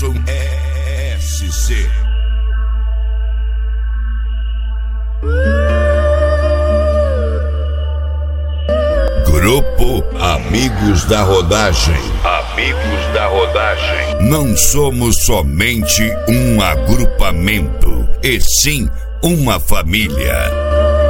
Wilson SC. Grupo Amigos da Rodagem. Amigos da Rodagem. Não somos somente um agrupamento, e sim uma família.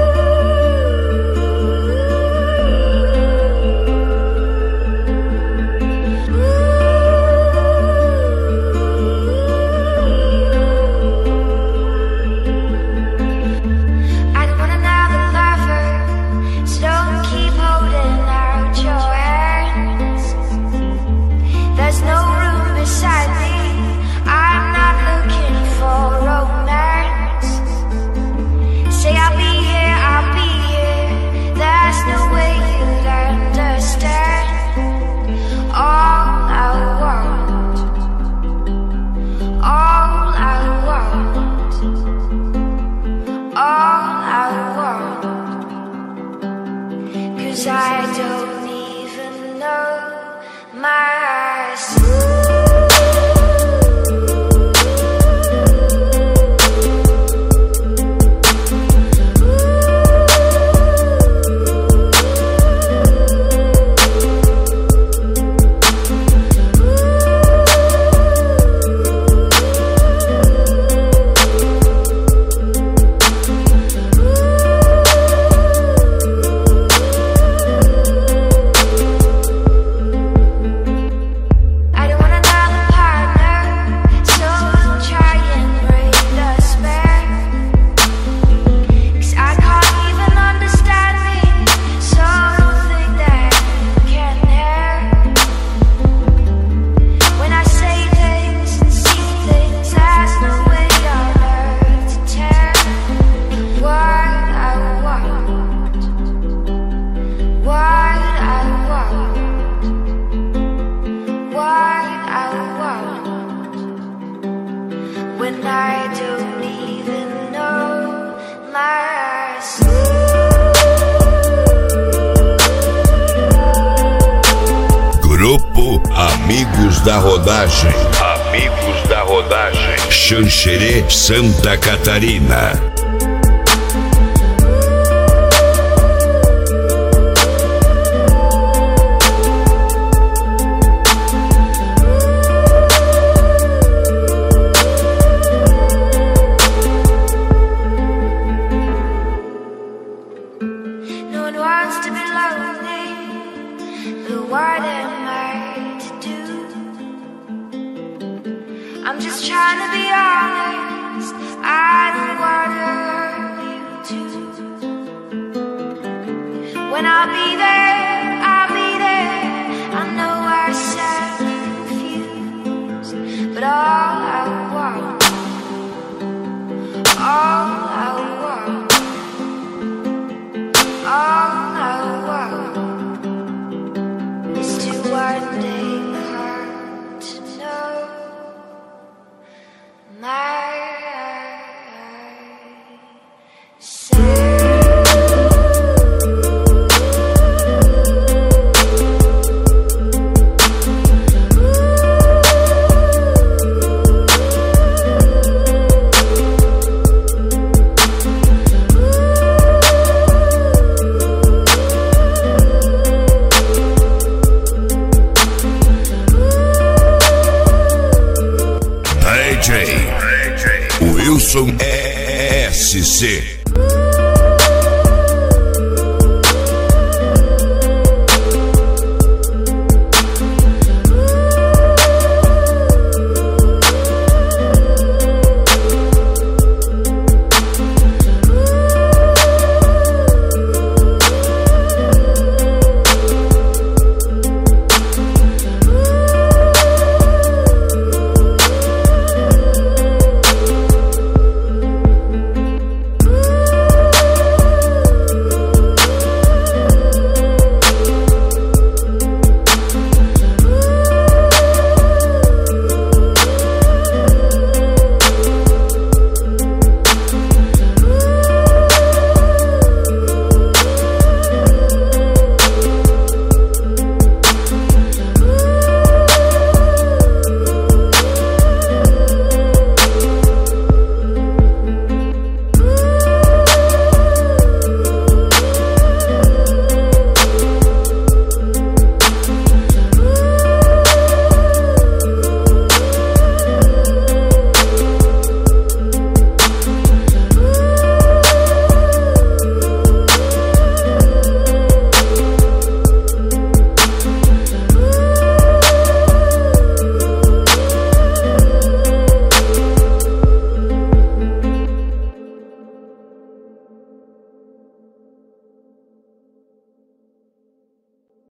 I don't even know myself. When I don't even know myself. Grupo Amigos da Rodagem. Amigos da Rodagem. Xanxerê, Santa Catarina. To be lonely, but what am I to do? I'm just trying to be honest, I don't wanna hurt you too. When I'll be there, I know I sound confused, but all I want is to one day come to know myself. DJ Wilson SC.